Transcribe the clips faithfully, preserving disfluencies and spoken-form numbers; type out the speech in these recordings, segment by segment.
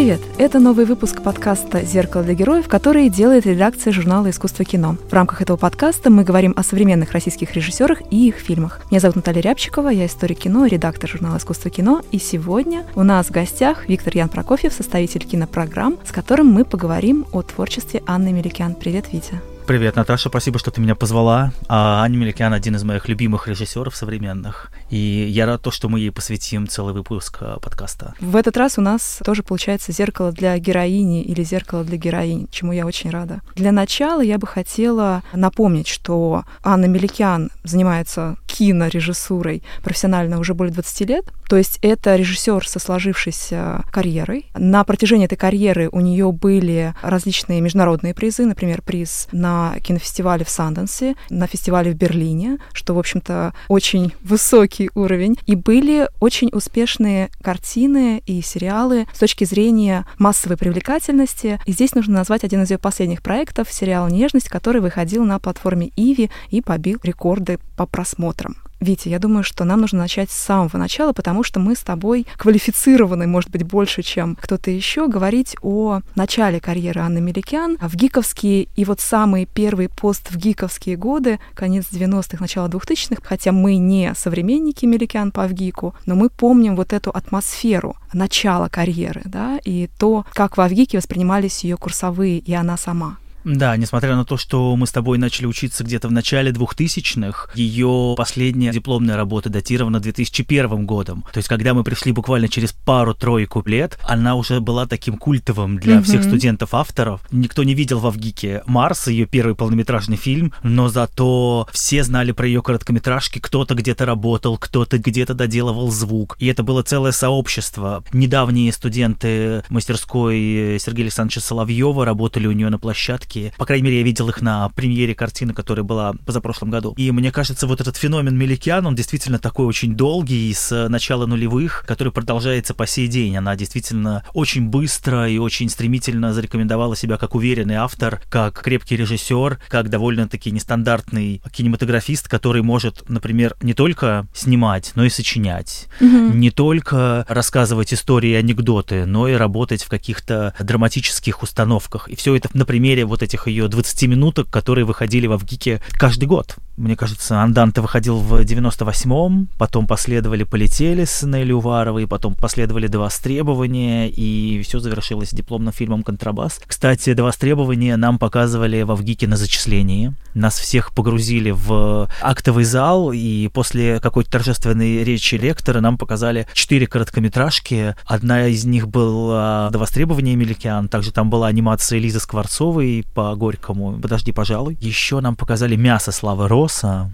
Привет! Это новый выпуск подкаста «Зеркало для героев», который делает редакция журнала «Искусство кино». В рамках этого подкаста мы говорим о современных российских режиссерах и их фильмах. Меня зовут Наталья Рябчикова, я историк кино, редактор журнала «Искусство кино», и сегодня у нас в гостях Виктор Ян Прокофьев, составитель кинопрограмм, с которым мы поговорим о творчестве Анны Меликян. Привет, Витя! Привет, Наташа, спасибо, что ты меня позвала. А Анна Меликян — один из моих любимых режиссеров современных, и я рад, то, что мы ей посвятим целый выпуск подкаста. В этот раз у нас тоже получается «Зеркало для героини» или «Зеркало для героинь», чему я очень рада. Для начала я бы хотела напомнить, что Анна Меликян занимается кинорежиссурой профессионально уже более двадцати лет, то есть это режиссер со сложившейся карьерой. На протяжении этой карьеры у нее были различные международные призы, например, приз на кинофестивале в Санденсе, на фестивале в Берлине, что, в общем-то, очень высокий уровень. И были очень успешные картины и сериалы с точки зрения массовой привлекательности. И здесь нужно назвать один из ее последних проектов, сериал «Нежность», который выходил на платформе Иви и побил рекорды по просмотрам. Витя, я думаю, что нам нужно начать с самого начала, потому что мы с тобой квалифицированы, может быть, больше, чем кто-то еще, говорить о начале карьеры Анны Меликян в гиковские и вот самый первый пост в гиковские годы, конец девяностых, начало двухтысячных, хотя мы не современники Меликян по ВГИКу, но мы помним вот эту атмосферу начала карьеры, да, и то, как в ВГИКе воспринимались ее курсовые и она сама. Да, несмотря на то, что мы с тобой начали учиться где-то в начале двухтысячных, ее последняя дипломная работа датирована две тысячи первым годом. То есть, когда мы пришли буквально через пару-тройку лет, она уже была таким культовым для mm-hmm. всех студентов-авторов. Никто не видел во ВГИКе «Марс», ее первый полнометражный фильм, но зато все знали про ее короткометражки, кто-то где-то работал, кто-то где-то доделывал звук. И это было целое сообщество. Недавние студенты мастерской Сергея Александровича Соловьева работали у нее на площадке. По крайней мере, я видел их на премьере картины, которая была позапрошлом году. И мне кажется, вот этот феномен Меликян, он действительно такой очень долгий, с начала нулевых, который продолжается по сей день. Она действительно очень быстро и очень стремительно зарекомендовала себя как уверенный автор, как крепкий режиссер, как довольно-таки нестандартный кинематографист, который может, например, не только снимать, но и сочинять. Mm-hmm. Не только рассказывать истории и анекдоты, но и работать в каких-то драматических установках. И все это на примере вот этих ее двадцати минуток, которые выходили во ВГИКе каждый год. Мне кажется, «Анданте» выходил в девяносто восьмом, потом последовали «Полетели» с Нелли Уваровой, потом последовали «До востребования», и все завершилось дипломным фильмом «Контрабас». Кстати, «До востребования» нам показывали во ВГИКе на зачислении. Нас всех погрузили в актовый зал, и после какой-то торжественной речи ректора нам показали четыре короткометражки. Одна из них была «До востребования» Меликян, также там была анимация Лизы Скворцовой по Горькому «Подожди, пожалуй». Еще нам показали «Мясо» Славы Росса,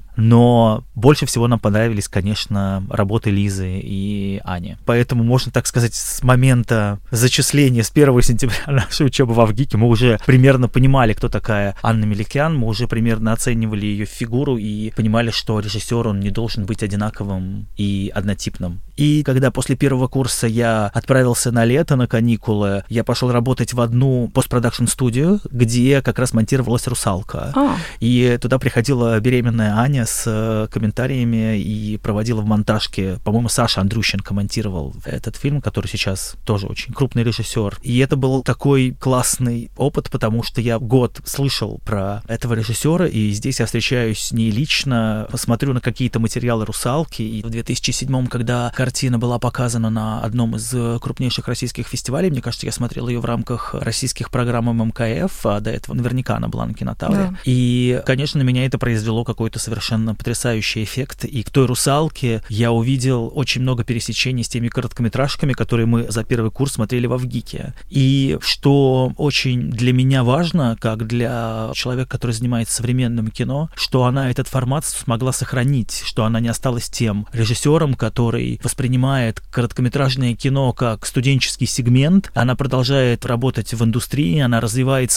но больше всего нам понравились, конечно, работы Лизы и Ани. Поэтому, можно так сказать, с момента зачисления, с первого сентября нашей учебы во ВГИКе, мы уже примерно понимали, кто такая Анна Меликян, мы уже примерно оценивали ее фигуру и понимали, что режиссер, он не должен быть одинаковым и однотипным. И когда после первого курса я отправился на лето, на каникулы, я пошел работать в одну постпродакшн-студию, где как раз монтировалась «Русалка». А. И туда приходила беременная Аня с комментариями и проводила в монтажке. По-моему, Саша Андрющенко монтировал этот фильм, который сейчас тоже очень крупный режиссер. И это был такой классный опыт, потому что я год слышал про этого режиссера, и здесь я встречаюсь с ней лично, посмотрю на какие-то материалы «Русалки». И в две тысячи седьмом, когда картина была показана на одном из крупнейших российских фестивалей, мне кажется, я смотрел ее в рамках российских программ эм эм ка эф, а до этого наверняка она была на Кинотавре. Да. И, конечно, на меня это произвело какой-то совершенно потрясающий эффект. И в той «Русалке» я увидел очень много пересечений с теми короткометражками, которые мы за первый курс смотрели во ВГИКе. И что очень для меня важно, как для человека, который занимается современным кино, что она этот формат смогла сохранить, что она не осталась тем режиссером, который воспринимает короткометражное кино как студенческий сегмент. Она продолжает работать в индустрии, она развивает свои будущие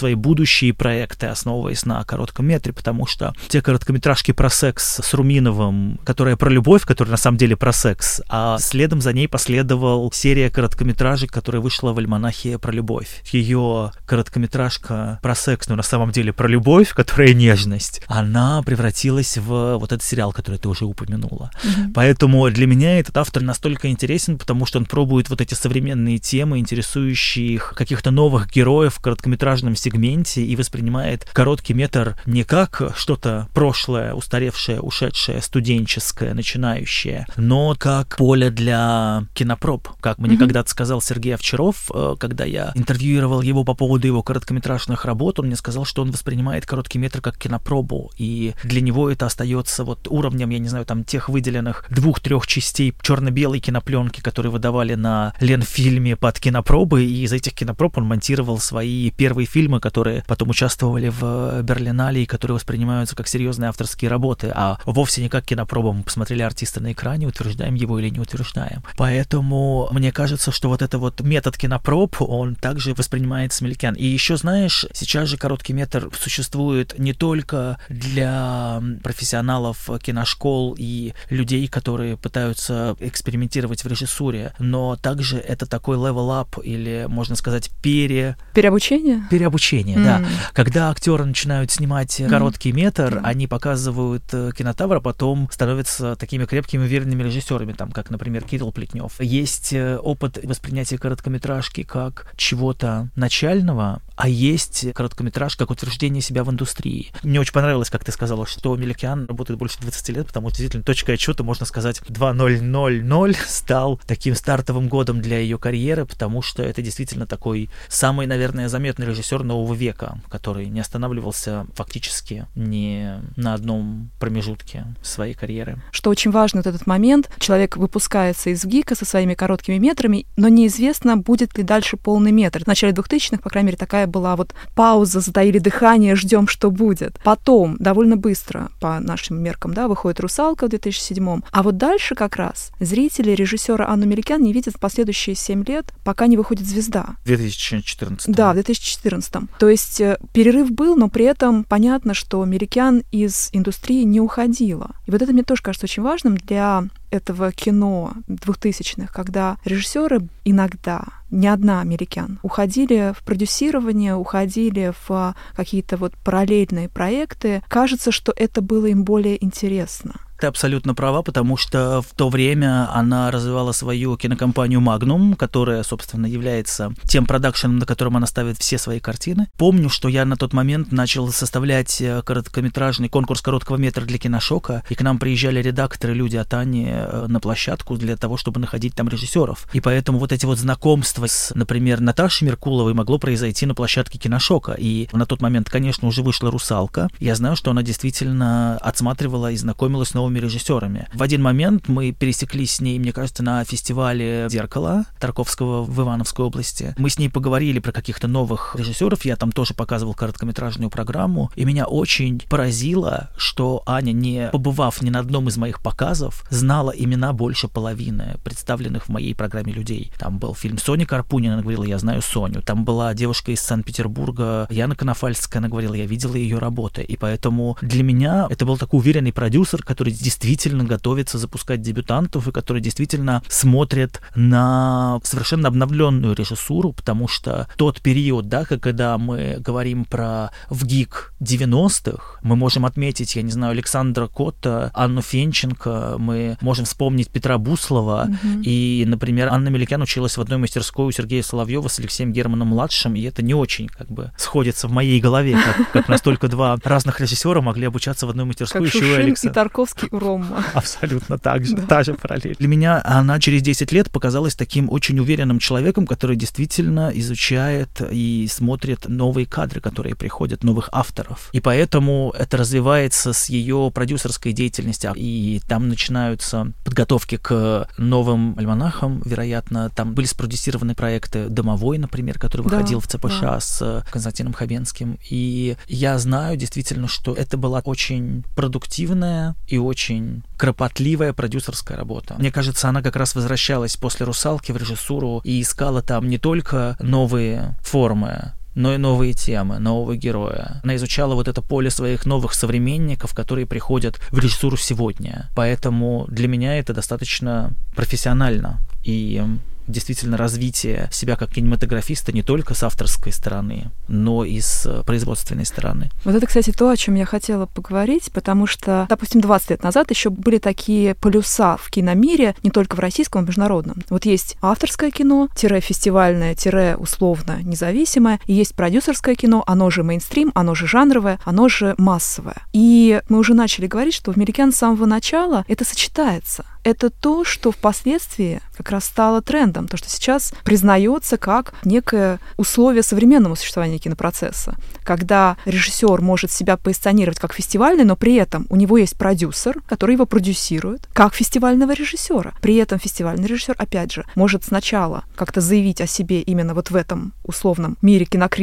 будущие проекты, основываясь на коротком метре, потому что те короткометражки про секс с Руминовым, которая про любовь, которая на самом деле про секс, а следом за ней последовала серия короткометражек, которая вышла в альманахе про любовь. Ее короткометражка про секс, но на самом деле про любовь, которая нежность, она превратилась в вот этот сериал, который ты уже упомянула. Mm-hmm. Поэтому для меня этот автор настолько интересен, потому что он пробует вот эти современные темы, интересующие их каких-то новых героев в короткометражном сегменте, и воспринимает короткий метр не как что-то прошлое, устаревшее, ушедшее, студенческое, начинающее, но как поле для кинопроб. Как мне mm-hmm. когда-то сказал Сергей Овчаров, когда я интервьюировал его по поводу его короткометражных работ, он мне сказал, что он воспринимает короткий метр как кинопробу, и для него это остается вот уровнем, я не знаю, там тех выделенных двух-трех частей черно-белой кинопленки, которые выдавали на Ленфильме под кинопробы, и из этих кинопроб он монтировал свои первые фильмы, которые потом участвовали в Берлинале и которые воспринимаются как серьезные авторские работы, а вовсе не как кинопробы. Мы посмотрели артиста на экране, утверждаем его или не утверждаем. Поэтому мне кажется, что вот это вот метод кинопроб, он также воспринимается Меликян. И еще, знаешь, сейчас же короткий метр существует не только для профессионалов киношкол и людей, которые пытаются экспериментировать в режиссуре, но также это такой level-up или, можно сказать, пере... Переобучение? Переобучение, mm. да. Когда актеры начинают снимать mm. короткий метр, mm. они показывают кинотавр, а потом становятся такими крепкими, уверенными режиссерами, там, как, например, Кирилл Плетнев. Есть опыт воспринятия короткометражки как чего-то начального, а есть короткометражка как утверждение себя в индустрии. Мне очень понравилось, как ты сказала, что Меликян работает больше двадцати лет, потому что действительно точка отсчета, можно сказать, две тысячи двадцать стал таким стартовым годом для ее карьеры, потому что это действительно такой самый, наверное, заметный режиссер нового века, который не останавливался фактически ни на одном промежутке своей карьеры. Что очень важно, вот этот момент, человек выпускается из ГИКа со своими короткими метрами, но неизвестно, будет ли дальше полный метр. В начале двухтысячных, по крайней мере, такая была вот пауза, затаили дыхание, ждем, что будет. Потом, довольно быстро, по нашим меркам, да, выходит «Русалка» в две тысячи седьмом, а вот дальше как раз зрители режиссера Анну Меликян не видят в последующие семь лет, пока не выходит «Звезда». В две тысячи четырнадцатом. Да, в две тысячи четырнадцатом. То есть перерыв был, но при этом понятно, что Меликян из индустрии не уходила. И вот это мне тоже кажется очень важным для этого кино двухтысячных, когда режиссеры иногда, не одна Меликян, уходили в продюсирование, уходили в какие-то вот параллельные проекты. Кажется, что это было им более интересно. Ты абсолютно права, потому что в то время она развивала свою кинокомпанию «Магнум», которая, собственно, является тем продакшеном, на котором она ставит все свои картины. Помню, что я на тот момент начал составлять короткометражный конкурс короткого метра для Киношока, и к нам приезжали редакторы, люди от Ани на площадку для того, чтобы находить там режиссеров. И поэтому вот эти вот знакомства с, например, Наташей Меркуловой могло произойти на площадке Киношока. И на тот момент, конечно, уже вышла «Русалка». Я знаю, что она действительно отсматривала и знакомилась с новыми режиссерами. В один момент мы пересеклись с ней, мне кажется, на фестивале «Зеркало» Тарковского в Ивановской области. Мы с ней поговорили про каких-то новых режиссеров, я там тоже показывал короткометражную программу, и меня очень поразило, что Аня, не побывав ни на одном из моих показов, знала имена больше половины представленных в моей программе людей. Там был фильм Сони Карпунина, она говорила, я знаю Соню. Там была девушка из Санкт-Петербурга, Яна Конофальская, она говорила, я видела ее работы. И поэтому для меня это был такой уверенный продюсер, который действительно готовится запускать дебютантов и который действительно смотрит на совершенно обновленную режиссуру, потому что тот период, да, когда мы говорим про ВГИК девяностых, мы можем отметить, я не знаю, Александра Котта, Анну Фенченко, мы можем вспомнить Петра Буслова, mm-hmm. и, например, Анна Меликян училась в одной мастерской у Сергея Соловьева с Алексеем Германом-младшим, и это не очень, как бы, сходится в моей голове, как, как настолько два разных режиссера могли обучаться в одной мастерской. Как еще Шушин и Тарковский у Рома. Абсолютно так же, да. Та же параллель. Для меня она через десять лет показалась таким очень уверенным человеком, который действительно изучает и смотрит новые кадры, которые приходят, новых авторов. И поэтому это развивается с ее продюсерской деятельности, и там начинаются подготовки к новым альманахам, вероятно, там были спродюсированы проекты «Домовой», например, который выходил да, в ЦПШ да. с Константином Хабенским. И я знаю действительно, что это была очень продуктивная и очень кропотливая продюсерская работа. Мне кажется, она как раз возвращалась после «Русалки» в режиссуру и искала там не только новые формы, но и новые темы, нового героя. Она изучала вот это поле своих новых современников, которые приходят в режиссуру сегодня. Поэтому для меня это достаточно профессионально. И действительно развитие себя как кинематографиста не только с авторской стороны, но и с производственной стороны. Вот это, кстати, то, о чем я хотела поговорить, потому что, допустим, двадцать лет назад еще были такие полюса в киномире, не только в российском, а в международном. Вот есть авторское кино, тире фестивальное, тире условно независимое, и есть продюсерское кино, оно же мейнстрим, оно же жанровое, оно же массовое. И мы уже начали говорить, что в «Меликян» с самого начала это сочетается. Это то, что впоследствии как раз стало трендом, то, что сейчас признается как некое условие современного существования кинопроцесса, когда режиссер может себя позиционировать как фестивальный, но при этом у него есть продюсер, который его продюсирует, как фестивального режиссера. При этом фестивальный режиссер, опять же, может сначала как-то заявить о себе именно вот в этом условном мире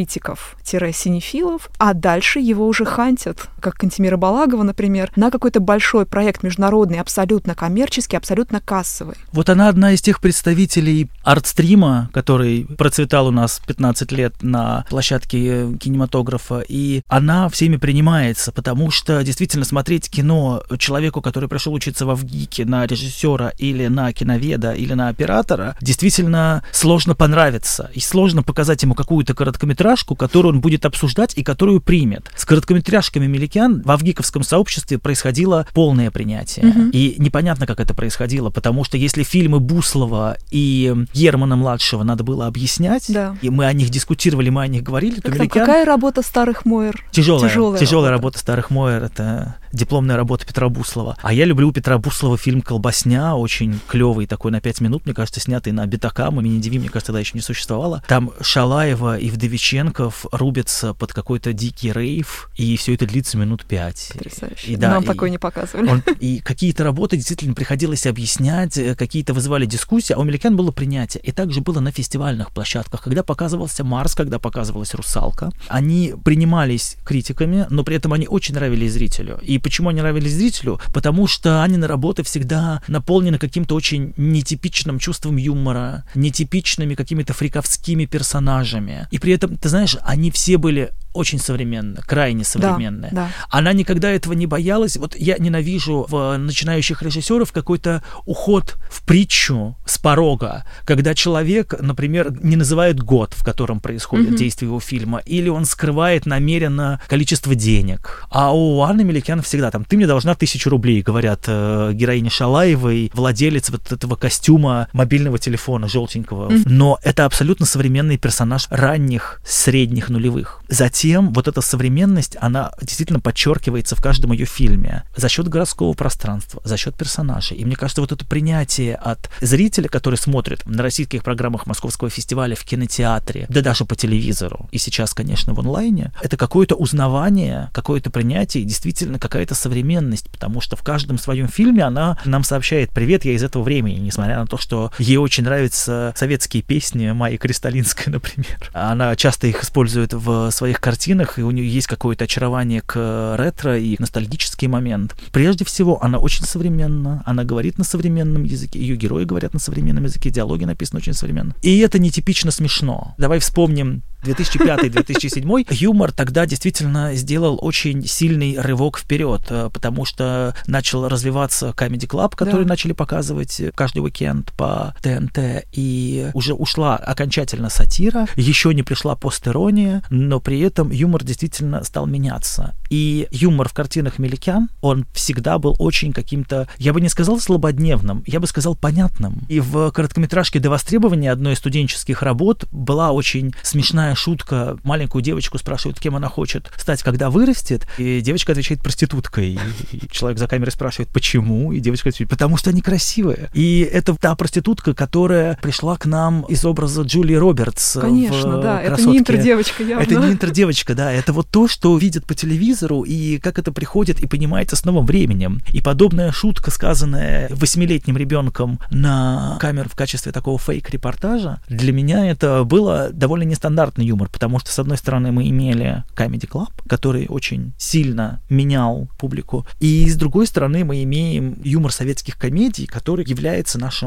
кинокритиков-синефилов, а дальше его уже хантят, как Кантемира Балагова, например, на какой-то большой проект международный, абсолютно коммерческий, абсолютно кассовый. Вот она одна из тех представителей артстрима, который процветал у нас пятнадцать лет на площадке кинематографа, и она всеми принимается, потому что действительно смотреть кино человеку, который пришел учиться во ВГИКе на режиссера или на киноведа или на оператора, действительно сложно понравиться, и сложно показать ему какую-то короткометражку, которую он будет обсуждать и которую примет. С короткометражками «Меликян» во ВГИКовском сообществе происходило полное принятие, mm-hmm. и непонятно, как это происходило, потому что если фильмы Буслова и Германа-младшего надо было объяснять, да. и мы о них дискутировали, мы о них говорили, как то там, «Меликян»... Какая работа старых Мойер? Тяжелая, тяжелая, тяжелая работа. работа старых Мойер, это дипломная работа Петра Буслова. А я люблю у Петра Буслова фильм «Колбасня», очень клевый такой, на пять минут, мне кажется, снятый на Битакам, имени Диви, мне кажется, тогда еще не существовало. Там Шалаева и Вдовиченков рубятся под какой-то дикий рейв, и все это длится минут пять. Потрясающе. И, да, Нам и, такое не показывали. Он, и какие-то работы действительно приходилось объяснять, какие-то вызывали дискуссии, а у «Меликян» было принятие. И также было на фестивальных площадках, когда показывался «Марс», когда показывалась «Русалка». Они принимались критиками, но при этом они очень нравились зрителю. И почему они нравились зрителю? Потому что Анины работы всегда наполнены каким-то очень нетипичным чувством юмора, нетипичными какими-то фриковскими персонажами. И при этом, ты знаешь, они все были очень современные, крайне современные. Да, да. Она никогда этого не боялась. Вот я ненавижу в начинающих режиссеров какой-то уход в притчу с порога, когда человек, например, не называет год, в котором происходит mm-hmm. действие его фильма, или он скрывает намеренно количество денег. А у Анны Меликян всегда там: ты мне должна тысячу рублей, говорят э, героине Шалаевой, владелец вот этого костюма мобильного телефона желтенького. Mm-hmm. Но это абсолютно современный персонаж ранних, средних нулевых. Затем вот эта современность, она действительно подчеркивается в каждом ее фильме за счет городского пространства, за счет персонажей. И мне кажется, вот это принятие от зрителя, который смотрит на российских программах Московского фестиваля в кинотеатре, да даже по телевизору, и сейчас, конечно, в онлайне, это какое-то узнавание, какое-то принятие, и действительно какая-то современность, потому что в каждом своем фильме она нам сообщает: привет, я из этого времени, несмотря на то, что ей очень нравятся советские песни Майи Кристалинской, например. Она часто их использует в своих картинах, и у нее есть какое-то очарование к ретро и ностальгический момент. Прежде всего, она очень современна, она говорит на современном языке, ее герои говорят на современном языке, диалоги написаны очень современно. И это нетипично смешно. Давай вспомним две тысячи пятый - две тысячи седьмой. Юмор тогда действительно сделал очень сильный рывок вперед, потому что начал развиваться Comedy Club, который да. начали показывать каждый уикенд по ТНТ, и уже ушла окончательно сатира, еще не пришла постирония, но при этом юмор действительно стал меняться. И юмор в картинах Меликян, он всегда был очень каким-то, я бы не сказал злободневным, я бы сказал понятным. И в короткометражке «До востребования» одной из студенческих работ была очень смешная шутка. Маленькую девочку спрашивают, кем она хочет стать, когда вырастет, и девочка отвечает: проституткой. И человек за камерой спрашивает: почему? И девочка отвечает: потому что они красивые. И это та проститутка, которая пришла к нам из образа Джулии Робертс. Конечно, в да, «Красотке». это не интердевочка явно. Это не интердевочка, да, это вот то, что видят по телевизору, и как это приходит и понимается с новым временем. И подобная шутка, сказанная восьмилетним ребенком на камеру в качестве такого фейк-репортажа, для меня это было довольно нестандартный юмор, потому что, с одной стороны, мы имели Comedy Club, который очень сильно менял публику, и с другой стороны, мы имеем юмор советских комедий, который является нашим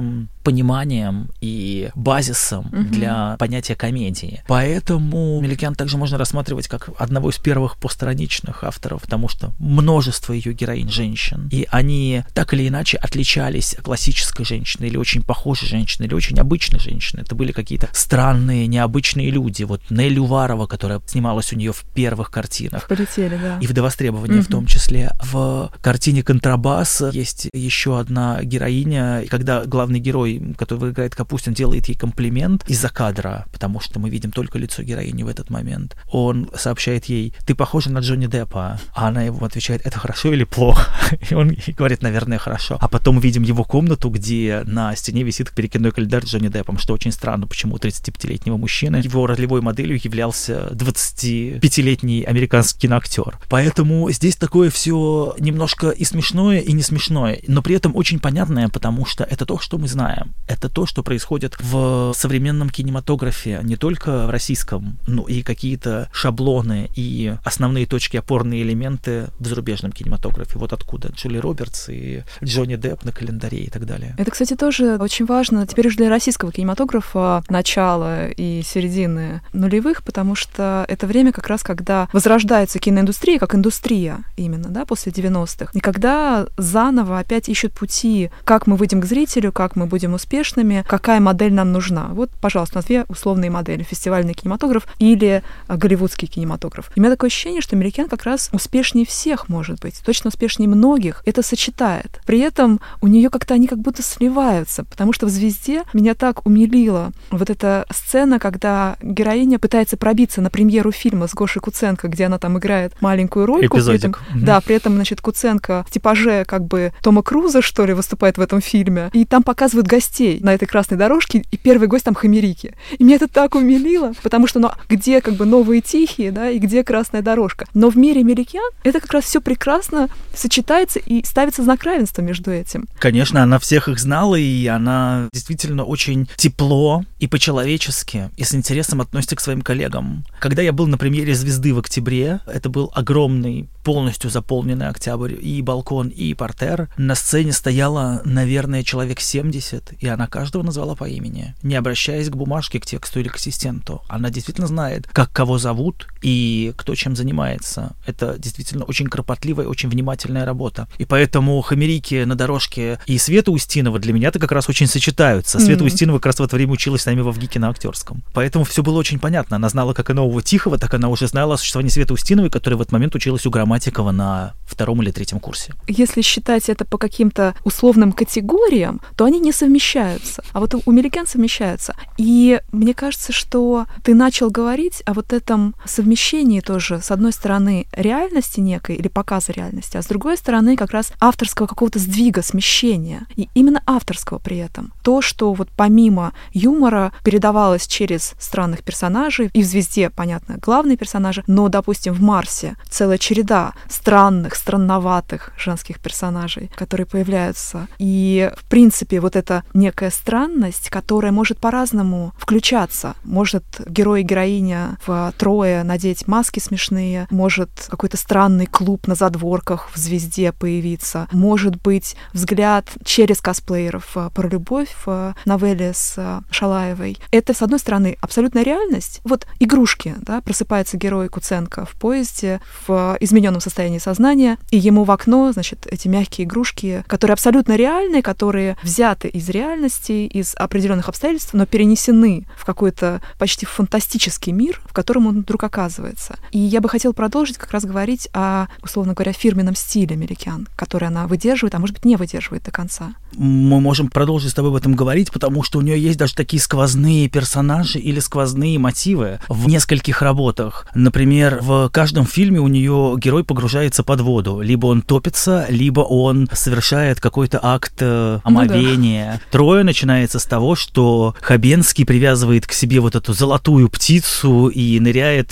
пониманием и базисом mm-hmm. для понятия комедии. Поэтому Меликян также можно рассматривать как одного из первых постраничных авторов, потому что множество ее героинь женщин, и они так или иначе отличались от классической женщины, или очень похожей женщины, или очень обычной женщины. Это были какие-то странные, необычные люди. Вот Нелли Уварова, которая снималась у нее в первых картинах. Полетели, да. И в «До востребования» mm-hmm. в том числе. В картине «Контрабас» есть еще одна героиня, когда главный герой, который играет Капустин, делает ей комплимент из-за кадра, потому что мы видим только лицо героини в этот момент. Он сообщает ей: «Ты похожа на Джонни Деппа». А она ему отвечает: «Это хорошо или плохо?» И он говорит: «Наверное, хорошо». А потом видим его комнату, где на стене висит перекидной календарь с Джонни Деппом, что очень странно, почему у тридцатипятилетнего мужчины его ролевой моделью являлся двадцатипятилетний американский киноактер. Поэтому здесь такое все немножко и смешное, и не смешное, но при этом очень понятное, потому что это то, что мы знаем. Это то, что происходит в современном кинематографе, не только в российском, но и какие-то шаблоны и основные точки, опорные элементы в зарубежном кинематографе. Вот откуда Джули Робертс и Джонни Депп на календаре и так далее. Это, кстати, тоже очень важно теперь уже для российского кинематографа начала и середины нулевых, потому что это время как раз, когда возрождается киноиндустрия как индустрия именно, да, после девяностых, и когда заново опять ищут пути, как мы выйдем к зрителю, как мы будем успешными, какая модель нам нужна. Вот, пожалуйста, у нас две условные модели: фестивальный кинематограф или голливудский кинематограф. И у меня такое ощущение, что Меликян как раз успешнее всех, может быть, точно успешнее многих это сочетает. При этом у нее как-то они как будто сливаются, потому что в «Звезде» меня так умилила вот эта сцена, когда героиня пытается пробиться на премьеру фильма с Гошей Куценко, где она там играет маленькую рольку. Эпизодик. При этом, mm-hmm. Да, при этом, значит, Куценко в типаже как бы Тома Круза, что ли, выступает в этом фильме. И там показывают гостей на этой красной дорожке, и первый гость там Хомерики. И меня это так умилило, потому что, ну, где как бы новые тихие, да, и где красная дорожка. Но в мире Меликян это как раз все прекрасно сочетается и ставится знак равенства между этим. Конечно, она всех их знала, и она действительно очень тепло и по-человечески, и с интересом относится к своим коллегам. Когда я был на премьере «Звезды» в октябре, это был огромный, полностью заполненный октябрь, и балкон, и портер. На сцене стояло, наверное, человек семьдесят, и она каждого назвала по имени, не обращаясь к бумажке, к тексту или к ассистенту. Она действительно знает, как кого зовут и кто чем занимается. Это действительно очень кропотливая, очень внимательная работа. И поэтому Хомерики на дорожке и Света Устинова для меня-то как раз очень сочетаются. Mm-hmm. Света Устинова как раз в это время училась с нами во ВГИКе на актерском. Поэтому все было очень понятно. Она знала, как и нового Тихого, так она уже знала о существовании Светы Устиновой, которая в этот момент училась у Грамматикова на втором или третьем курсе. Если считать это по каким-то условным категориям, то они не совмещаются. А вот у Меликян совмещаются. И мне кажется, что ты начал говорить о вот этом совмещении тоже, с одной стороны, реальности некой или показа реальности, а с другой стороны, как раз авторского какого-то сдвига, смещения. И именно авторского при этом. То, что вот помимо юмора передавалось через странных персонажей, и в «Звезде», понятно, главные персонажи, но, допустим, в «Марсе» целая череда странных, странноватых женских персонажей, которые появляются. И, в принципе, вот эта некая странность, которая может по-разному включаться. Может герой и героиня в «Трое» надеть маски смешные, может какой-то странный клуб на задворках в «Звезде» появиться, может быть взгляд через косплееров про любовь в новелле с Шалаевой. Это, с одной стороны, абсолютная реальность. Вот игрушки, да, просыпается герой Куценко в поезде в измененном состоянии сознания, и ему в окно, значит, эти мягкие игрушки, которые абсолютно реальные, которые взяты из реальности, из определенных обстоятельств, но перенесены в какой-то почти фантастический мир, в котором он вдруг оказывается. И я бы хотела продолжить как раз говорить о, условно говоря, фирменном стиле Меликян, который она выдерживает, а может быть, не выдерживает до конца. Мы можем продолжить с тобой об этом говорить, потому что у нее есть даже такие сквозные персонажи или сквозные мотивы в нескольких работах. Например, в каждом фильме у нее герой погружается под воду. Либо он топится, либо он совершает какой-то акт э, омовения. Ну, да. «Трое» начинается с того, что Хабенский привязывает к себе вот эту золотую птицу и ныряет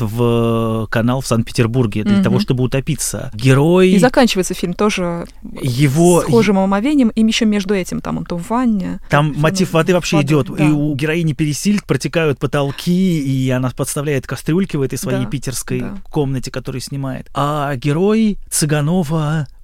в канал в Санкт-Петербурге для mm-hmm. того, чтобы утопиться. Герой... И заканчивается фильм тоже его... схожим омовением, и еще между этим там он то в ванне. Там мотив воды вообще воды, идет, да. И у героини пересильд протекают потолки, и она подставляет кастрюльки в этой своей да, питерской да. комнате, которую снимает. А герой Цыганова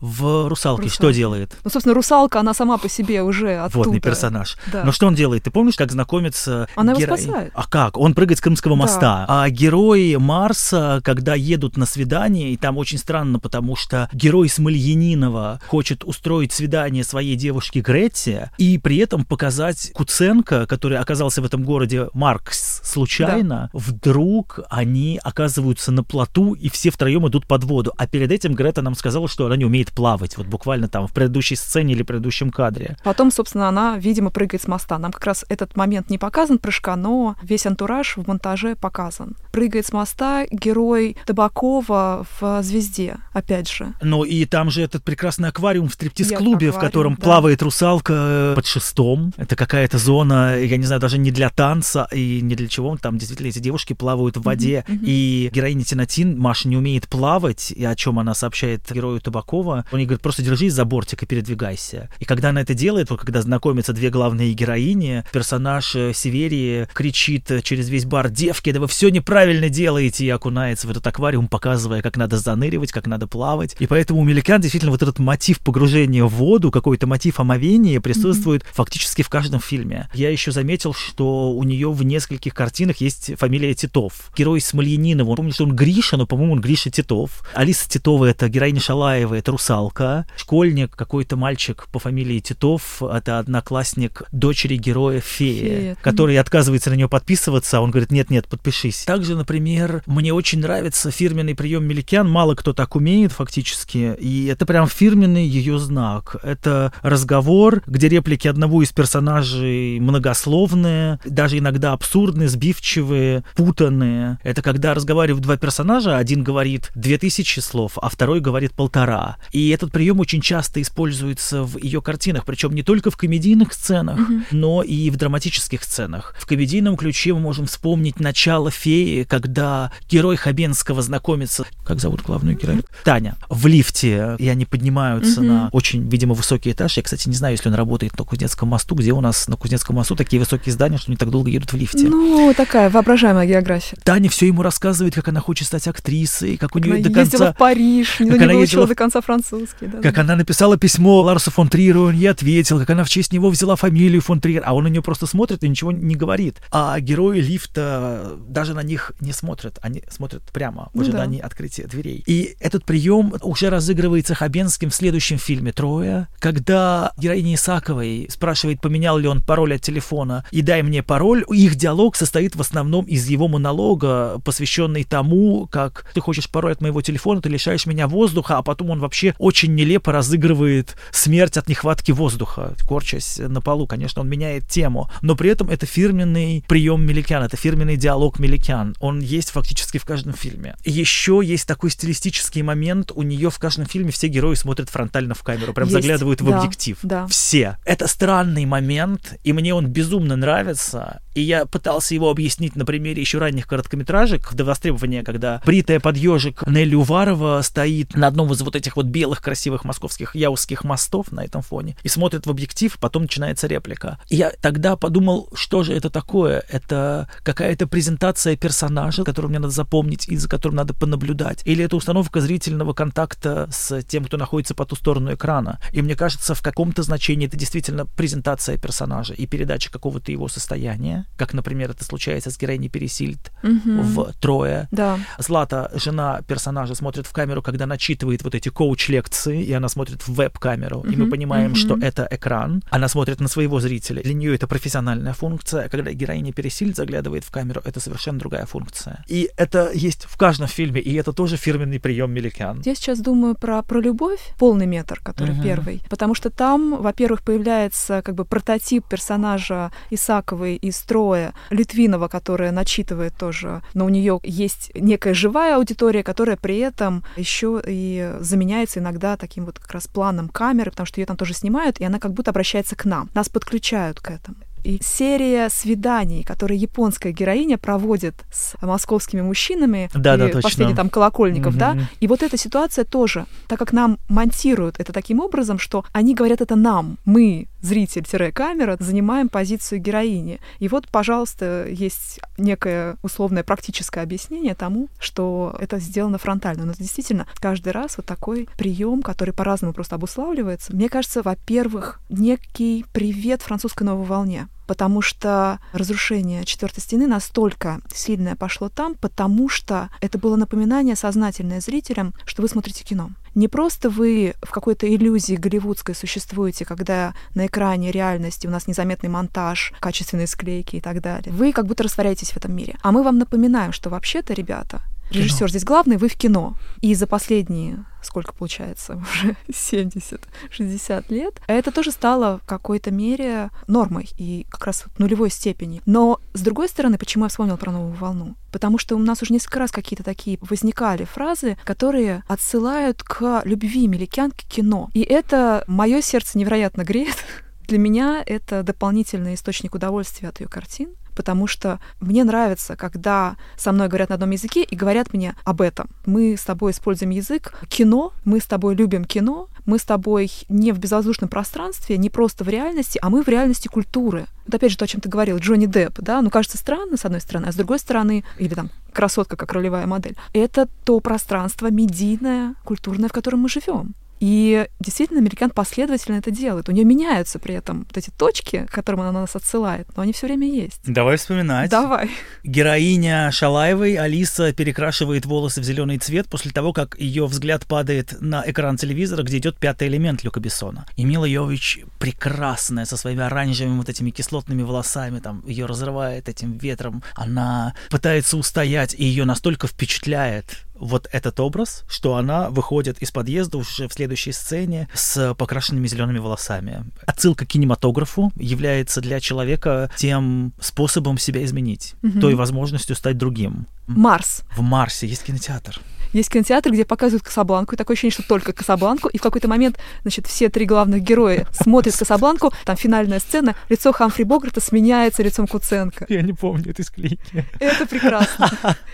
в «Русалке» «Русалке». что делает? Ну, собственно, «Русалка», она сама по себе уже оттуда. Водный персонаж. Да. Но что он делает? Ты помнишь, как знакомится Она герои... его спасает. А как? Он прыгает с Крымского моста. Да. А герои Марса, когда едут на свидание, и там очень странно, потому что герой Смольянинова хочет устроить свидание своей девушке Гретте и при этом показать Куценко, который оказался в этом городе Маркс случайно, да. Вдруг они оказываются на плоту, и все втроем идут под воду. А перед этим Грета нам сказала, что она не умеет плавать. Вот буквально там в предыдущей сцене или предыдущем кадре. Потом, собственно, она, видимо, прыгает с моста. Нам как раз этот момент не показан, прыжка, но весь антураж в монтаже показан. Прыгает с моста герой Табакова в «Звезде», опять же. Ну и там же этот прекрасный аквариум в стриптиз-клубе, в котором да. плавает русалка под шестом. Это какая-то зона, я не знаю, даже не для танца и не для чего. Там действительно эти девушки плавают в воде. Mm-hmm. И героиня Тинатин, Маша, не умеет плавать, и о чем она сообщает герою Табакова. Он ей говорит, просто держись за бортик и передвигайся. И когда она это делает, вот когда знакомятся две главные героини, персонаж Северии кричит через весь бар: девки, да вы все неправильно делаете, и окунается в этот аквариум, показывая, как надо заныривать, как надо плавать. И поэтому у Меликян действительно вот этот мотив погружения в воду, какой-то мотив омовения присутствует mm-hmm. фактически в каждом фильме. Я еще заметил, что у нее в нескольких картинах есть фамилия Титов. Герой Смольянинова, он помнит, что он Гриша, но, по-моему, он Гриша Титов. Алиса Титова — это героиня Шалаева, это русалка. Школьник, какой-то мальчик по фамилии Титов, это одноклассник дочери героя Феи, Фея. который отказывается на нее подписываться, а он говорит: нет-нет, подпишись. Также, например, мне очень нравится фирменный прием Меликян, мало кто так умеет фактически, и это прям фирменный ее знак. Это разговор, где реплики одного из персонажей многословные, даже иногда абсурдные, сбивчивые, путанные. Это когда разговаривают два персонажа, один говорит две тысячи слов, а второй говорит полтора. И этот прием очень часто используется в ее картинах, причем не только в комедийных сценах, mm-hmm. но и в драматических сценах. В комедийном ключе мы можем вспомнить начало «Феи», когда герой Хабенского знакомится, как зовут главную героиню? Таня. В лифте, и они поднимаются mm-hmm. на очень, видимо, высокий этаж. Я, кстати, не знаю, если он работает на Кузнецком мосту, где у нас на Кузнецком мосту такие высокие здания, что они так долго едут в лифте. Ну, такая воображаемая география. Таня все ему рассказывает, как она хочет стать актрисой, как у нее она до конца... ездила в Париж, не, не выучила до конца французский. Да, как да. она написала письмо Ларсу фон Триру, он ей ответил, как она в честь него взяла фамилию фон Трир, а он на нее просто смотрит и ничего не говорит. А герои лифта даже на них не смотрят, они смотрят прямо в ожидании ну, да. открытия дверей. И этот прием уже разыгрывается Хабенским в следующем фильме «Троя», когда героиня Исаковой спрашивает, поменял ли он пароль от телефона, и дай мне пароль. Их диалог состоит в основном из его монолога, посвященный тому, как ты хочешь пароль от моего телефона, ты лишаешь меня воздуха, а потом он вообще очень нелепо разыгрывает смерть от нехватки воздуха, корчась на полу. Конечно, он меняет тему, но при этом это фирменный прием Меликян, это фирменный диалог Меликян. Он есть фактически в каждом фильме. Еще есть такой стилистический момент, у нее в каждом фильме все герои смотрят фронтально в камеру, прям есть, заглядывают в да, объектив. Да. Все. Это странный момент, и мне он безумно нравится, и я пытался его объяснить на примере еще ранних короткометражек до востребования, когда бритая под ежик Нелли Уварова стоит на одном из вот этих вот белых красивых московских яузских мостов на этом фоне и смотрит в объектив, потом начинается реплика. И я тогда подумал, что же это такое? Это какая-то презентация персонажа, которого мне надо запомнить и за которым надо понаблюдать? Или это установка зрительного контакта с тем, кто находится по ту сторону экрана? И мне кажется, в каком-то значении это действительно презентация персонажа и передача какого-то его состояния, как, например, это случается с героиней Пересильд mm-hmm. в «Трое». Да. Злата, жена персонажа, смотрит в камеру, когда начитывает вот эти коуч-лекции, и она смотрит в веб-камеру, mm-hmm. и мы понимаем, mm-hmm. что это экран. Она смотрит на своего зрителя. Для нее это профессиональная функция. Когда героиня Пересильд заглядывает в камеру, это совершенно другая функция. И это есть в каждом фильме, и это тоже фирменный прием Меликян. Я сейчас думаю про, про любовь, полный метр, который mm-hmm. первый, потому что там, во-первых, появляется как бы прототип персонажа Исаковой из «Троя», Литвинова, которая начитывает тоже, но у нее есть некая живая аудитория, которая при этом еще и заменяется иногда таким вот как раз планом камеры, потому что ее там тоже снимают, и она как будто обращается к нам. Нас подключают к этому. И серия свиданий, которые японская героиня проводит с московскими мужчинами, да, и да, точно. последний там Колокольников, mm-hmm. да, и вот эта ситуация тоже, так как нам монтируют это таким образом, что они говорят это нам, мы, зритель-камера занимаем позицию героини. И вот, пожалуйста, есть некое условное практическое объяснение тому, что это сделано фронтально. Но это действительно каждый раз вот такой прием, который по-разному просто обуславливается. Мне кажется, во-первых, некий привет французской новой волне. Потому что разрушение четвертой стены настолько сильное пошло там, потому что это было напоминание сознательное зрителям, что вы смотрите кино. Не просто вы в какой-то иллюзии голливудской существуете, когда на экране реальности у нас незаметный монтаж, качественные склейки и так далее. Вы как будто растворяетесь в этом мире. А мы вам напоминаем, что вообще-то, ребята, режиссер здесь главный, вы в кино. И за последние, сколько получается, уже семьдесят-шестьдесят лет, это тоже стало в какой-то мере нормой и как раз в нулевой степени. Но, с другой стороны, почему я вспомнила про новую волну? Потому что у нас уже несколько раз какие-то такие возникали фразы, которые отсылают к любви Меликян к кино. И это мое сердце невероятно греет. Для меня это дополнительный источник удовольствия от ее картин. Потому что мне нравится, когда со мной говорят на одном языке и говорят мне об этом. Мы с тобой используем язык кино, мы с тобой любим кино, мы с тобой не в безвоздушном пространстве, не просто в реальности, а мы в реальности культуры. Вот опять же то, о чем ты говорил, Джонни Депп, да, ну кажется странно, с одной стороны, а с другой стороны, или там красотка как ролевая модель, это то пространство медийное, культурное, в котором мы живем. И действительно, Меликян последовательно это делает. У нее меняются при этом вот эти точки, к которым она нас отсылает, но они все время есть. Давай вспоминать. Давай. Героиня Шалаевой, Алиса, перекрашивает волосы в зеленый цвет после того, как ее взгляд падает на экран телевизора, где идет «Пятый элемент» Люка Бессона. И Мила Йовович прекрасная, со своими оранжевыми вот этими кислотными волосами, там ее разрывает этим ветром. Она пытается устоять, и ее настолько впечатляет вот этот образ, что она выходит из подъезда уже в следующей сцене с покрашенными зелеными волосами. Отсылка к кинематографу является для человека тем способом себя изменить, угу. той возможностью стать другим. Марс. В Марсе есть кинотеатр. Есть кинотеатр, где показывают «Касабланку», и такое ощущение, что только «Касабланку», и в какой-то момент, значит, все три главных героя смотрят «Касабланку», там финальная сцена, лицо Хамфри Богарта сменяется лицом Куценко. Я не помню этой склейки. Это прекрасно.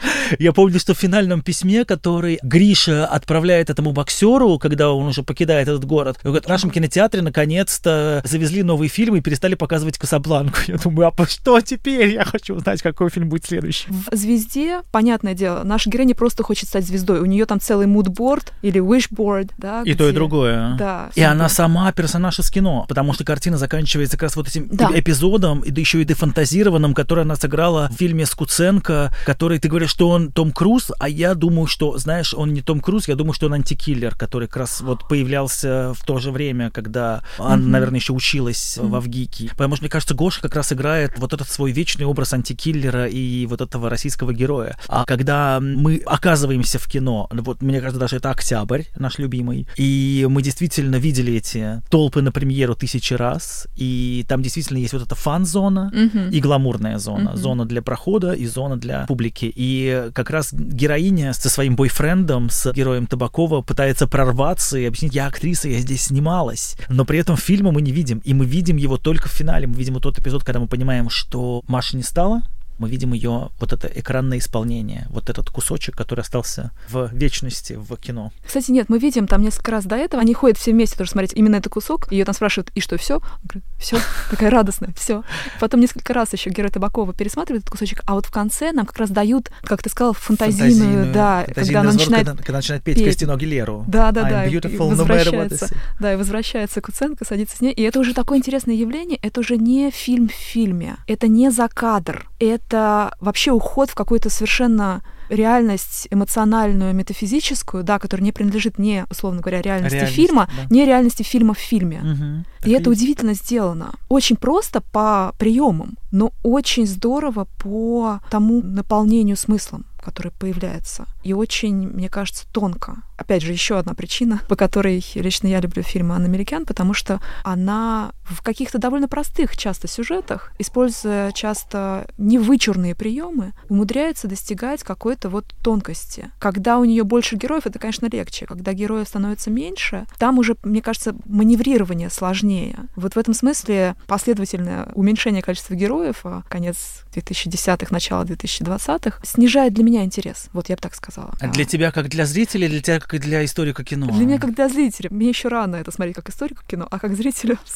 Я помню, что в финальном письме, который Гриша отправляет этому боксеру, когда он уже покидает этот город, говорит, в нашем кинотеатре наконец-то завезли новый фильм и перестали показывать «Касабланку». Я думаю, а что теперь? Я хочу узнать, какой фильм будет следующий. В «Звезде», понятное дело, наша героиня просто хочет стать звездой. У нее там целый мудборд или вишборд, да. И где... то, и другое. Да. И она сама персонаж из кино, потому что картина заканчивается как раз вот этим да. эпизодом, и да еще и дефантазированным, который она сыграла в фильме с Куценко, который, ты говоришь, что он Том Круз, а я думаю, что, знаешь, он не Том Круз, я думаю, что он антикиллер, который как раз вот появлялся в то же время, когда она, mm-hmm. наверное, еще училась mm-hmm. во ВГИКе. Потому что, мне кажется, Гоша как раз играет вот этот свой вечный образ антикиллера и вот этого российского героя. А когда мы оказываемся в кино, вот, мне кажется, даже это «Октябрь», наш любимый, и мы действительно видели эти толпы на премьеру тысячи раз, и там действительно есть вот эта фан-зона mm-hmm. и гламурная зона, mm-hmm. зона для прохода и зона для публики, и как раз героиня со своим бойфрендом, с героем Табакова пытается прорваться и объяснить, я актриса, я здесь снималась, но при этом фильма мы не видим, и мы видим его только в финале, мы видим вот тот эпизод, когда мы понимаем, что Маши не стало, мы видим ее вот это экранное исполнение, вот этот кусочек, который остался в вечности в кино. Кстати, нет, мы видим там несколько раз до этого, они ходят все вместе тоже смотреть именно этот кусок, ее там спрашивают, и что, все? Все, такая радостная, все. Потом несколько раз еще герой Табакова пересматривает этот кусочек, а вот в конце нам как раз дают, как ты сказал, фантазийную, фантазийную да, фантазийную когда она начинает, когда, когда начинает петь, петь. Кристину Агилеру. Да, да, да. I'm beautiful, no matter what this is. Да, и возвращается Куценко, садится с ней, и это уже такое интересное явление, это уже не фильм в фильме, это не за кадр, это вообще уход в какую-то совершенно реальность эмоциональную, метафизическую, да, которая не принадлежит не, условно говоря, реальности Реальность, фильма, да. не реальности фильма в фильме. Угу, и это и удивительно сделано. Очень просто по приемам, но очень здорово по тому наполнению смыслом, который появляется. И очень, мне кажется, тонко. Опять же, еще одна причина, по которой лично я люблю фильмы Анны Меликян, потому что она в каких-то довольно простых часто сюжетах, используя часто невычурные приемы, умудряется достигать какой-то вот тонкости. Когда у нее больше героев, это, конечно, легче. Когда героев становится меньше, там уже, мне кажется, маневрирование сложнее. Вот в этом смысле последовательное уменьшение количества героев, а конец две тысячи десятых, начало две тысячи двадцатых, снижает для меня интерес. Вот я бы так сказала. А для тебя как для зрителя или для тебя как для историка кино? Для меня как для зрителя. Мне еще рано это смотреть как историку кино, а как зрителю в самый раз.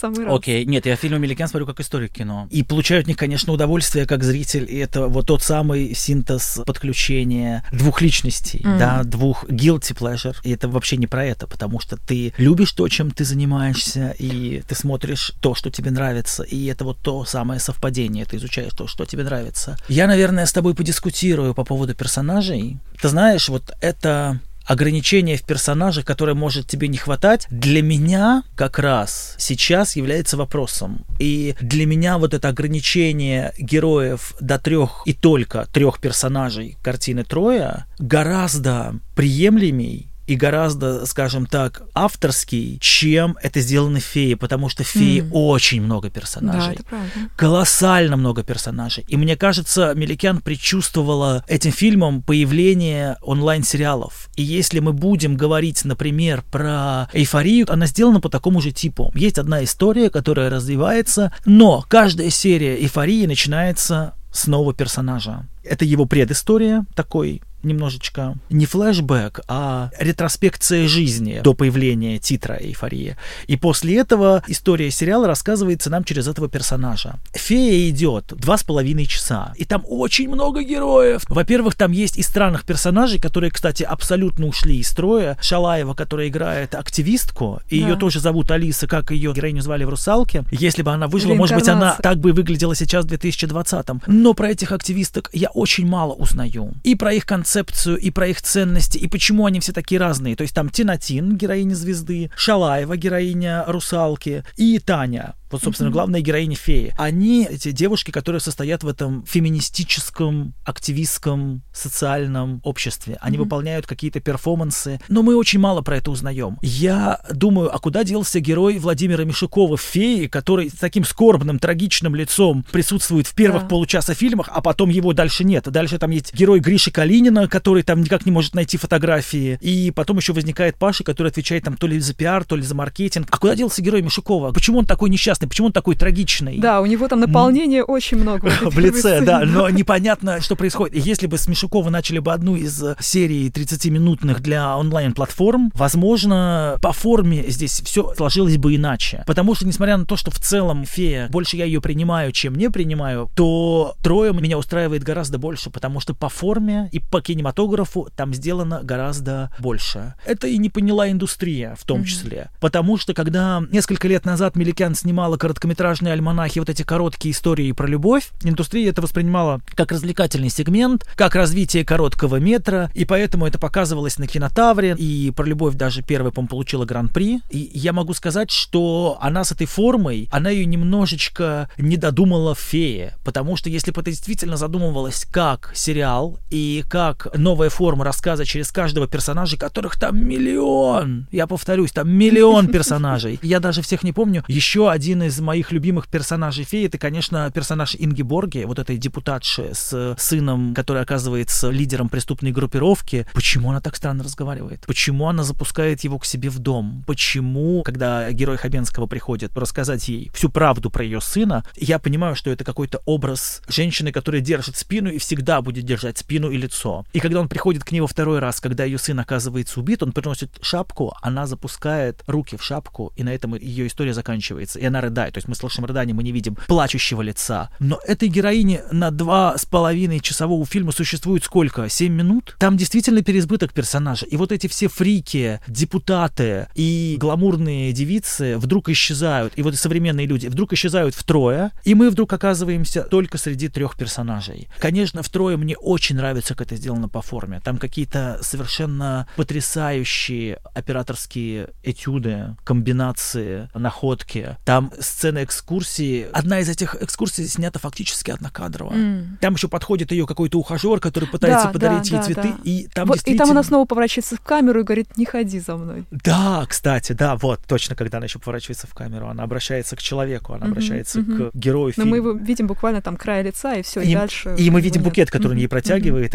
окей. Нет, я фильмы «Меликян» смотрю как историк кино. И получаю от них, конечно, удовольствие как зритель. И это вот тот самый синтез подключения двух личностей, mm. да, двух guilty pleasure. И это вообще не про это, потому что ты любишь то, чем ты занимаешься, и ты смотришь то, что тебе нравится. И это вот то самое совпадение. Ты изучаешь то, что тебе нравится. Я, наверное, с тобой подискутирую по поводу персонажей. Ты знаешь, вот это... ограничение в персонажах, которое может тебе не хватать, для меня как раз сейчас является вопросом. И для меня вот это ограничение героев до трех и только трех персонажей картины «Троя» гораздо приемлемей и гораздо, скажем так, авторский, чем это сделано в «Фее», потому что в «Фее» mm. очень много персонажей. Да, это правда. Колоссально много персонажей. И мне кажется, Меликян предчувствовала этим фильмом появление онлайн-сериалов. И если мы будем говорить, например, про «Эйфорию», она сделана по такому же типу. Есть одна история, которая развивается, но каждая серия «Эйфории» начинается с нового персонажа. Это его предыстория, такой немножечко не флешбэк, а ретроспекция жизни до появления титра «Эйфория». И после этого история сериала рассказывается нам через этого персонажа. «Фея» идет два с половиной часа, и там очень много героев. Во-первых, там есть и странных персонажей, которые, кстати, абсолютно ушли из строя. Шалаева, которая играет активистку, и да. ее тоже зовут Алиса, как ее героиню звали в «Русалке». Если бы она выжила, может быть, она так бы выглядела сейчас в две тысячи двадцатом. Но про этих активисток я очень мало узнаю. И про их концепцию, и про их ценности, и почему они все такие разные. То есть там Тинатин, героиня «Звезды», Шалаева, героиня «Русалки», и Таня, вот, собственно, mm-hmm. главная героиня «Феи». Они, эти девушки, которые состоят в этом феминистическом, активистском, социальном обществе. Они mm-hmm. выполняют какие-то перформансы, но мы очень мало про это узнаем. Я думаю, а куда делся герой Владимира Мишукова в «Фее», который с таким скорбным, трагичным лицом присутствует в первых yeah. получаса фильмах, а потом его дальше нет. Дальше там есть герой Гриши Калинина, который там никак не может найти фотографии, и потом еще возникает Паша, который отвечает там то ли за пиар, то ли за маркетинг. А куда делся герой Мишукова? Почему он такой несчастный? Почему он такой трагичный? Да, у него там наполнения mm. очень много. В лице, да, но непонятно, что происходит. И если бы с Мишукова начали бы одну из серий тридцатиминутных для онлайн-платформ, возможно, по форме здесь все сложилось бы иначе. Потому что, несмотря на то, что в целом «Фея», больше я ее принимаю, чем не принимаю, то «Трое» меня устраивает гораздо больше, потому что по форме и по кинематографу там сделано гораздо больше. Это и не поняла индустрия в том mm-hmm. числе. Потому что, когда несколько лет назад Меликян снимала короткометражные альманахи, вот эти короткие истории про любовь, индустрия это воспринимала как развлекательный сегмент, как развитие короткого метра, и поэтому это показывалось на Кинотавре, и про любовь даже первая, по-моему, получила гран-при. И я могу сказать, что она с этой формой, она ее немножечко не додумала в «Фее», потому что если бы это действительно задумывалось как сериал и как новая форма рассказа через каждого персонажа, которых там миллион, я повторюсь, там миллион персонажей, я даже всех не помню. Еще один из моих любимых персонажей «Феи» — это, конечно, персонаж Ингеборги, вот этой депутатши с сыном, который оказывается лидером преступной группировки. Почему она так странно разговаривает? Почему она запускает его к себе в дом? Почему, когда герой Хабенского приходит рассказать ей всю правду про ее сына, я понимаю, что это какой-то образ женщины, которая держит спину и всегда будет держать спину и лицо. И когда он приходит к ней во второй раз, когда ее сын оказывается убит, он приносит шапку, она запускает руки в шапку, и на этом ее история заканчивается. И она рыдает. То есть мы слышим рыдание, мы не видим плачущего лица. Но этой героине на два с половиной часового фильма существует сколько? Семь минут? Там действительно переизбыток персонажа. И вот эти все фрики, депутаты и гламурные девицы вдруг исчезают. И вот современные люди вдруг исчезают втрое, и мы вдруг оказываемся только среди трех персонажей. Конечно, в «Трое» мне очень нравится, как это сделано по форме. Там какие-то совершенно потрясающие операторские этюды, комбинации, находки. Там сцена экскурсии. Одна из этих экскурсий снята фактически однокадрово. Mm. Там еще подходит ее какой-то ухажер, который пытается да, подарить да, ей да, цветы. Да. И, там вот, действительно... и там она снова поворачивается в камеру и говорит: не ходи за мной. Да, кстати, да, вот, точно, когда она еще поворачивается в камеру, она обращается к человеку, она mm-hmm, обращается mm-hmm. к герою фильма. Но мы его видим буквально там край лица, и все, и, и дальше... И мы видим нет. букет, который mm-hmm, он ей протягивает, mm-hmm. она говорит: цветы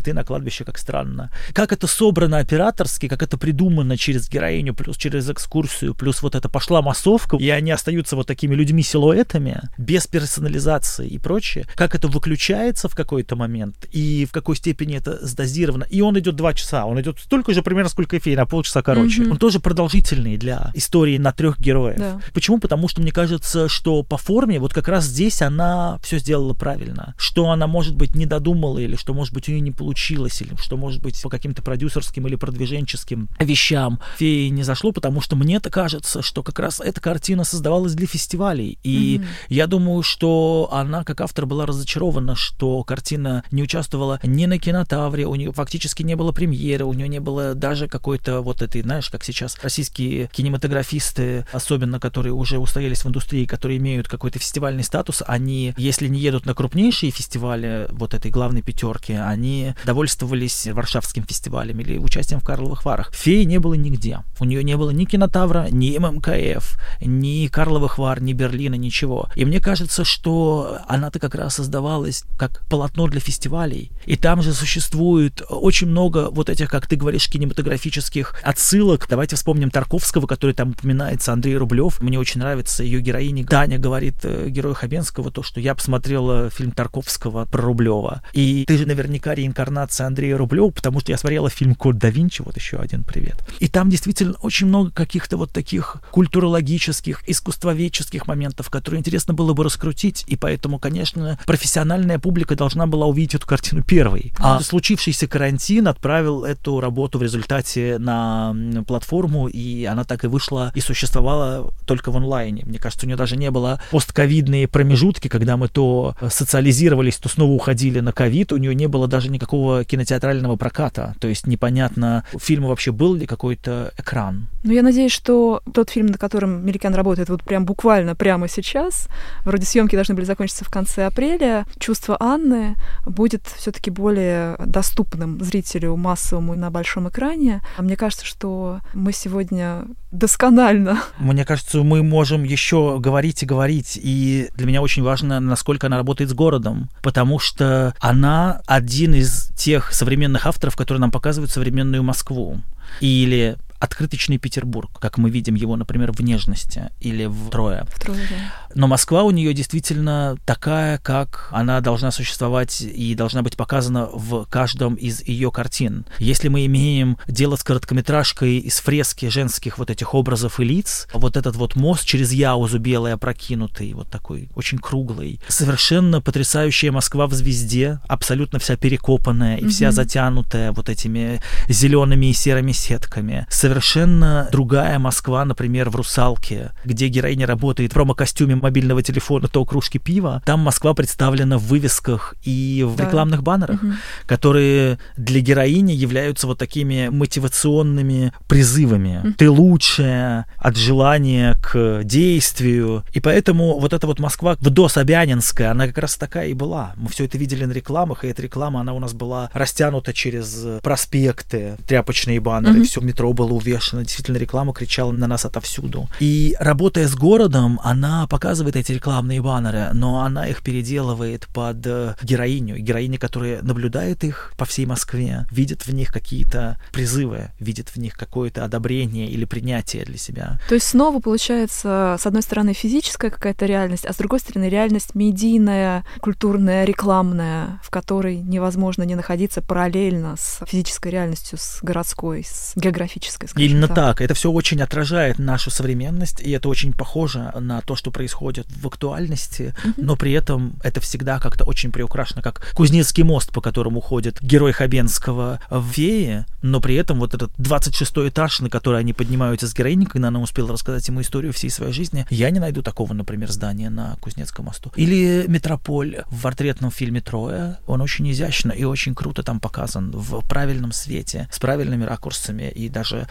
цветы на кладбище, как странно. Как это собрано операторски, как это придумано через героиню, плюс через экскурсию, плюс вот это пошла массовка, и они остаются вот такими людьми-силуэтами, без персонализации и прочее. Как это выключается в какой-то момент, и в какой степени это сдозировано. И он идет два часа, он идет столько же примерно, сколько и «Фея», на полчаса короче. Mm-hmm. Он тоже продолжительный для истории на трех героев. Да. Почему? Потому что мне кажется, что по форме вот как раз здесь она все сделала правильно. Что она, может быть, не додумала, или что, может быть, у нее не получилось, или что, может быть, по каким-то продюсерским или продвиженческим вещам «Феи» не зашло, потому что мне-то кажется, что как раз эта картина создавалась для фестивалей. И mm-hmm. я думаю, что она, как автор, была разочарована, что картина не участвовала ни на Кинотавре, у нее фактически не было премьеры, у нее не было даже какой-то вот этой, знаешь, как сейчас российские кинематографисты, особенно которые уже устоялись в индустрии, которые имеют какой-то фестивальный статус, они, если не едут на крупнейшие фестивали вот этой главной пятерки, они довольствовались Варшавским фестивалем или участием в Карловых Варах. «Феи» не было нигде. У нее не было ни Кинотавра, ни эм эм ка эф, ни Карловых Вар, ни Берлина, ничего. И мне кажется, что она-то как раз создавалась как полотно для фестивалей. И там же существует очень много вот этих, как ты говоришь, кинематографических отсылок. Давайте вспомним Тарковского, который там упоминается, Андрей Рублев. Мне очень нравится ее героиня. Таня говорит герою Хабенского то, что я посмотрела фильм Тарковского про Рублева. И ты же наверняка реинкарнация Андрея Рублева, потому что я смотрела фильм «Код да Винчи», вот еще один привет. И там действительно очень много каких-то вот таких культурологических, искусствоведческих моментов, которые интересно было бы раскрутить. И поэтому, конечно, профессиональная публика должна была увидеть эту картину первой. А случившийся карантин отправил эту работу в результате на платформу, и она так и вышла и существовала только в онлайне. Мне кажется, у нее даже не было постковидные промежутки, когда мы то социализировались, то снова уходили на ковид. У нее не было даже никакого кинотеатрального проката. То есть непонятно, у фильма вообще был ли какой-то экран. Ну, я надеюсь, что тот фильм, на котором Меликян работает вот прям буквально прямо сейчас, вроде съемки должны были закончиться в конце апреля, «Чувство Анны» будет все-таки более доступным зрителю массовому на большом экране. А мне кажется, что мы сегодня досконально. Мне кажется, мы можем еще говорить и говорить, и для меня очень важно, насколько она работает с городом, потому что она один из тех современных авторов, которые нам показывают современную Москву. Или открыточный Петербург, как мы видим его, например, в «Нежности» или в «Трое». В «Трое», да. Но Москва у нее действительно такая, как она должна существовать и должна быть показана в каждом из ее картин. Если мы имеем дело с короткометражкой из фрески женских вот этих образов и лиц, вот этот вот мост через Яузу белый опрокинутый, вот такой очень круглый, совершенно потрясающая Москва в «Звезде», абсолютно вся перекопанная и mm-hmm. вся затянутая вот этими зелеными и серыми сетками. Совершенно другая Москва, например, в «Русалке», где героиня работает в промо-костюме мобильного телефона, то кружки пива. Там Москва представлена в вывесках и в да. рекламных баннерах, угу. которые для героини являются вот такими мотивационными призывами. Угу. Ты лучшая, от желания к действию. И поэтому вот эта вот Москва вдособянинская, она как раз такая и была. Мы все это видели на рекламах, и эта реклама, она у нас была растянута через проспекты, тряпочные баннеры, угу. все метро было увешано. Действительно, реклама кричала на нас отовсюду. И работая с городом, она показывает эти рекламные баннеры, но она их переделывает под героиню. Героиня, которая наблюдает их по всей Москве, видит в них какие-то призывы, видит в них какое-то одобрение или принятие для себя. То есть снова получается, с одной стороны, физическая какая-то реальность, а с другой стороны, реальность медийная, культурная, рекламная, в которой невозможно не находиться параллельно с физической реальностью, с городской, с географической, скажем Именно так. так. Это все очень отражает нашу современность, и это очень похоже на то, что происходит в актуальности, mm-hmm. но при этом это всегда как-то очень приукрашено, как Кузнецкий мост, по которому ходит герой Хабенского в «Фее», но при этом вот этот двадцать шестой этаж, на который они поднимаются с героиней, когда она успела рассказать ему историю всей своей жизни, я не найду такого, например, здания на Кузнецком мосту. Или «Метрополь» в портретном фильме «Трое». Он очень изящно и очень круто там показан, в правильном свете, с правильными ракурсами, и даже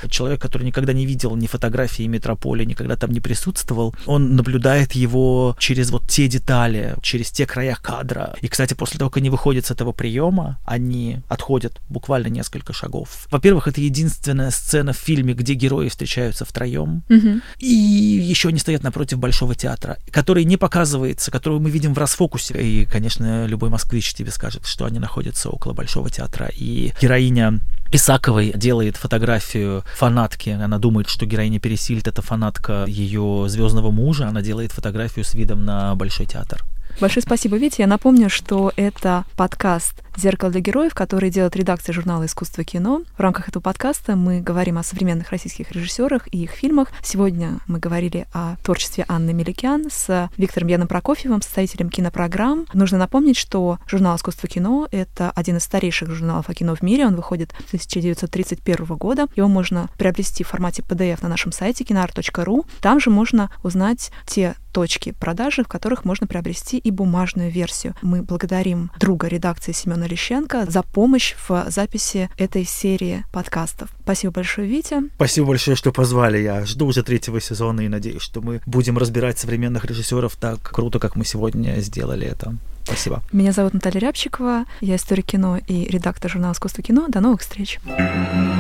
Человек, который никогда не видел ни фотографии метрополии, никогда там не присутствовал, он наблюдает его через вот те детали, через те края кадра. И, кстати, после того, как они выходят с этого приема, они отходят буквально несколько шагов. Во-первых, это единственная сцена в фильме, где герои встречаются втроем, mm-hmm. и еще они стоят напротив Большого театра, который не показывается, которую мы видим в расфокусе. И, конечно, любой москвич тебе скажет, что они находятся около Большого театра. И героиня Исаковой делает фотографию фанатки. Она думает, что героиня Пересильд — это фанатка ее звездного мужа. Она делает фотографию с видом на Большой театр. Большое спасибо, Витя. Я напомню, что это подкаст «Зеркало для героев», который делает редакция журнала «Искусство кино». В рамках этого подкаста мы говорим о современных российских режиссерах и их фильмах. Сегодня мы говорили о творчестве Анны Меликян с Виктором Яном Прокофьевым, составителем кинопрограмм. Нужно напомнить, что журнал «Искусство кино» — это один из старейших журналов о кино в мире. Он выходит с тысяча девятьсот тридцать первого года. Его можно приобрести в формате пи ди эф на нашем сайте киноарт точка ру. Там же можно узнать те точки продажи, в которых можно приобрести и бумажную версию. Мы благодарим друга редакции Семена Лещенко за помощь в записи этой серии подкастов. Спасибо большое, Витя. Спасибо большое, что позвали. Я жду уже третьего сезона и надеюсь, что мы будем разбирать современных режиссеров так круто, как мы сегодня сделали это. Спасибо. Меня зовут Наталья Рябчикова. Я историк кино и редактор журнала «Искусство кино». До новых встреч.